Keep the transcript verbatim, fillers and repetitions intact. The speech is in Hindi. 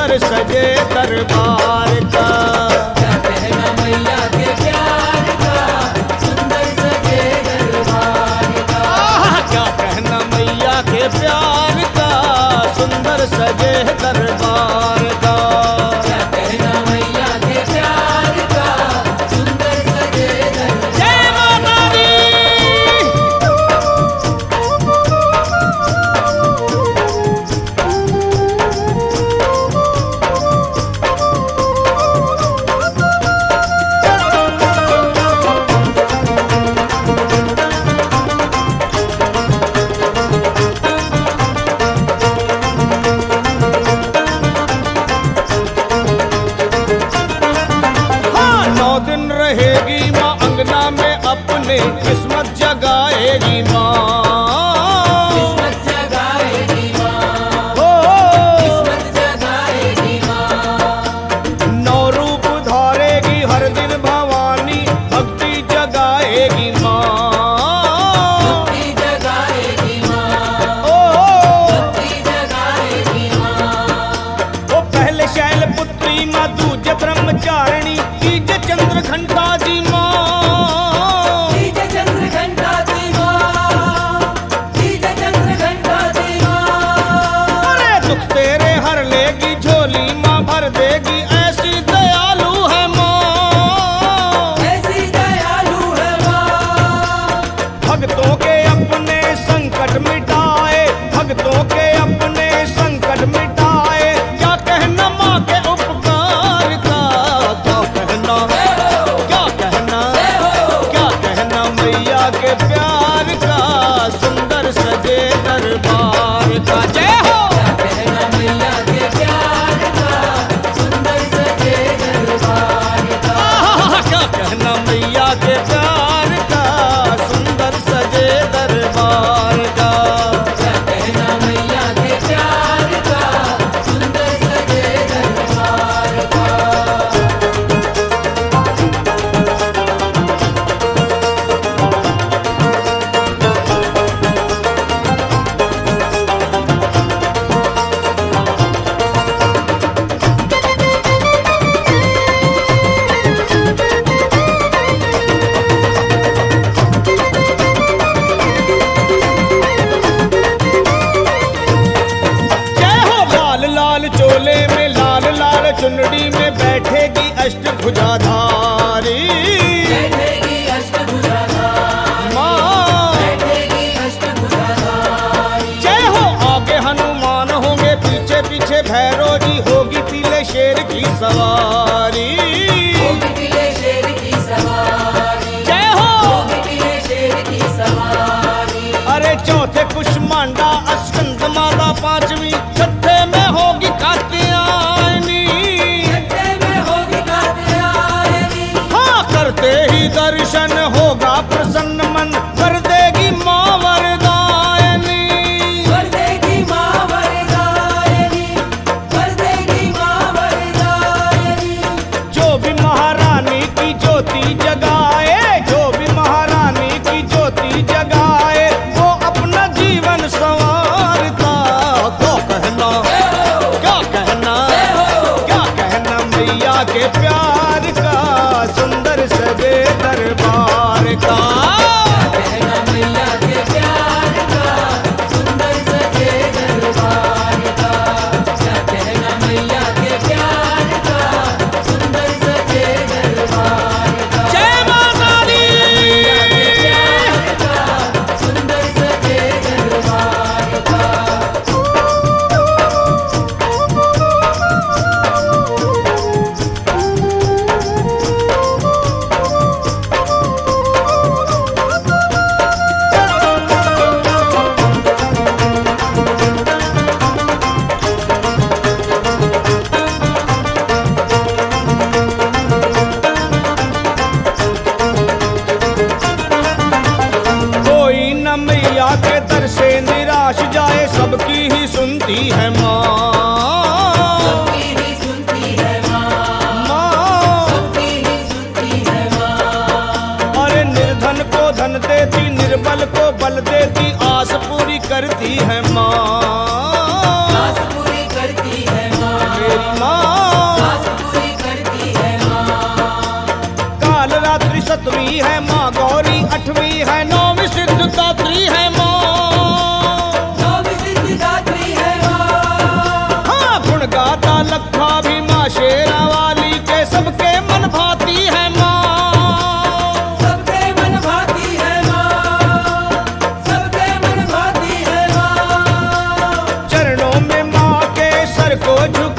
सुंदर सजे दरबार का। क्या कहना मैया के प्यार का, सुंदर सजे दरबार का। आहा, क्या कहना मैया के प्यार का, सुंदर सजे दरबार का। क्या कहना मैया के प्यार का, सुंदर सजे दरबार। जय माता दी। दिन रहेगी माँ अंगना में अपने, किस्मत जगाएगी माँ, किस्मत जगाएगी माँ, हो किस्मत जगाएगी माँ। नौ रूप धारेगी हर दिन भवानी, भक्ति जगाएगी माँ, भक्ति जगाएगी माँ, ओ भक्ति जगाएगी माँ। वो पहले शैल पुत्री माँ, दूजे ब्रह्मचारिणी, तीजे चंद्र घंटा जी माँ, तीजे चंद्र घंटा जी माँ, तीजे चंद्र घंटा जी माँ। अरे दुख तेरे हर लेगी झोली माँ, भर देगी ऐसी दयालु है माँ, ऐसी दयालु है माँ। भक्तों के अपने संकट मिटाए, भक्तों के अपने संकट मिटाए। क्या कहना माँ के उपकार का, क्या कहना, क्या कहना, क्या कहना मैया के प्यार का, सुंदर सजे दरबार का। जय हो। क्या कहना मैया के प्यार का, सुंदर सजे दरबार का। आहा, क्या कहना मैया के प्यार का, सुंदर सजे दरबार का। क्या कहना मैया के प्यार का, सुंदर सजे दरबार का। जय हो। लाल लाल चोले में, लाल लाल चुनरी में बैठेगी अष्टभुजाधारी बैठेगी अष्टभुजाधारी, माँ। बैठेगी अष्टभुजाधारी। जय हो। आगे हनुमान होंगे, पीछे पीछे भैरव जी, होगी पीले शेर की सवारी। होगी पीले शेर की सवारी, जय हो। होगी पीले शेर की सवारी। अरे चौथे कुष्मांडा, स्कंद माता पांचवी, छठे में होगी कात्यायनी। छठे में होगी कात्यायनी। हाँ, करते ही दर्शन होगा प्रसन्न मन, कर देगी माँ वरदायनी। कर देगी माँ वरदायनी, कर देगी माँ वरदायनी। जो भी महारानी की ज्योति जगाए, जो भी महारानी की ज्योति जगाए, वो अपना जीवन संवारता। क्या कहना, क्या कहना, क्या कहना मैया के प्यार का, सुंदर सजे दरबार का। क्या कहना मैया के प्यार का, सुंदर सजे दरबार का। क्या कहना मैया के प्यार का, सुंदर सजे दरबार का। जय माता दी। मैया के प्यार का, सुंदर सजे दरबार का। कोई न मैया के दर से निराश जाए, सबकी ही सुनती है माँ, सबकी ही सुनती है माँ, माँ। सबकी ही सुनती है माँ। अरे निर्धन को धन देती, निर्बल को बल देती, आस पूरी करती है माँ, आस पूरी करती है माँ। मेरी माँ। झुका